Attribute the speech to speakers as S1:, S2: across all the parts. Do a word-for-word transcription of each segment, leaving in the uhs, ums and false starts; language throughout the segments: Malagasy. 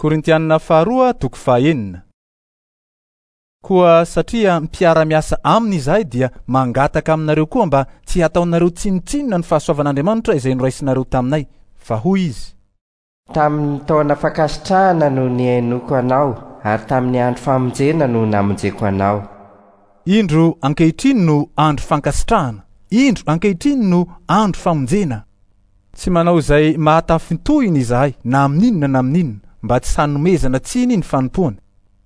S1: Korintianina faharoa toko fahaenina. Koa satria mpiara-miasa aminy izahay dia mangataka aminareo koa mba tsy hataonareo tsinitsinina ny fahasoavan'Andriamanitra izay noraisinareo taminay, fa hoy izy:
S2: tamin'ny taona fankasitrahana no nihainoko anao, ary tamin'ny andro famonjena no namonjeko anao.
S1: Indro ankehitriny no andro fankasitrahana, indro ankehitriny no andro famonjena. Tsy manao izay mahatafintohiny izahay na amin'inona na amin'inona mba tsy hanomezana tsiny ny fanompoana.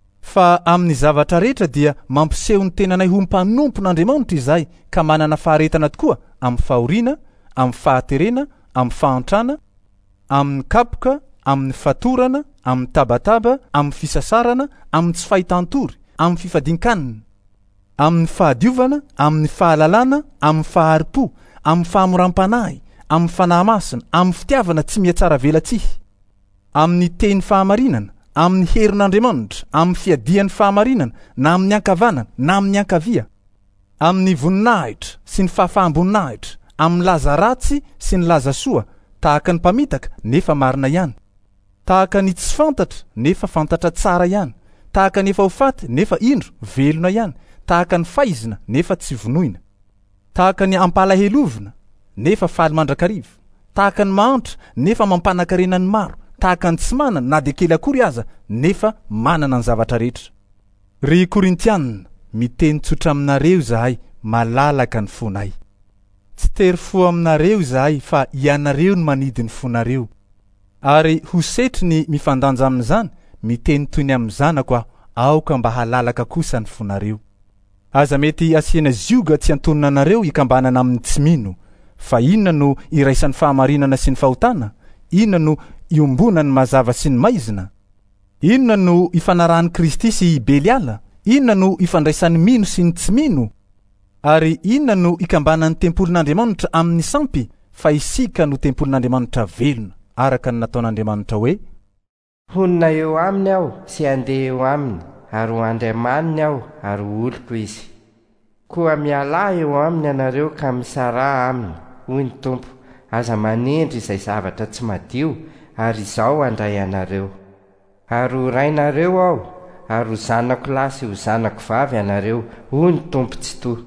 S1: Fa amin'ny zavatra rehetra dia mampiseho ny tenanay ho mpanompon'Andriamanitra izahay, ka manana faharetana tokoa amin'ny fahoriana, amin'ny fahaterena, amin'ny fahantrana, amin'ny kapoka, amin'ny fatorana, amin'ny tabataba, amin'ny fisasarana, amin'ny tsy fahitan-tory, amin'ny fifadinkanina, amin'ny fahadiovana, amin'ny fahalalana, amin'ny faharipo, amin'ny fahamoram-panahy, amin'ny fanahy masina, amin'ny fitiavana tsy mihatsara velatsihy, amin'ny teny fahamarinana, amin'ny herin'Andriamanitra, amin'ny fiadian'ny fahamarinana, na amin'ny ankavanana, na amin'ny ankavia, amin'ny voninahitra sy ny fahafahamboninahitra, amin'ny laza ratsy sy ny laza soa, tahaka ny mpamitaka nefa marina ihany, tahaka ny tsy fantatra nefa fantatra tsara ihany, tahaka ny efa ho faty nefa indro velona ihany, tahaka ny faizina nefa tsy vonoina, tahaka ny ampalahelovina nefa faly mandrakariva, tahaka ny mahantra nefa mampanankarena ny maro, tahaka ny tsy manana na dia kely akory aza nefa manana ny zavatra rehetra. Ry Korintianina, miteny tsotra aminareo izahay, malalaka ny fonay. Tsy tery fo aminareo izahay fa ianareo ny manidy ny fonareo. Ary ho setry ny mifandanja amin'izany, miteny toy ny amin'ny zanako aho, aoka mba halalaka kosa ny fonareo. Aza mety asiana zioga tsy antonona anareo ikambanana amin'ny tsy mino, fa inona no iraisan'ny fahamarinana sy ny fahotana? Inona no iombona ny mazava sy ny maizina? Inona no ifanarahan'ny Kristy sy Beliala? Inona no ifandraisan'ny mino sy ny tsy mino? Ary inona no ikambanan'ny tempolin'Andriamanitra amin'ny sampy? Fa isika no tempolin'Andriamanitra velona, araka ny nataon'Andriamanitra hoe:
S2: honina eo aminy aho sy andeha eo aminy, ary ho andriamaniny aho ary ho oloko izy. Koa miala eo aminy ianareo ka misara aminy, hoy ny Tompo. Aza manendry izay zavatra tsy madio, ary izao andray anareo. Ary ho rainareo aho, ary ho zanako lahy sy ho zanako vavy anareo, hoy ny Tompo tsy toa.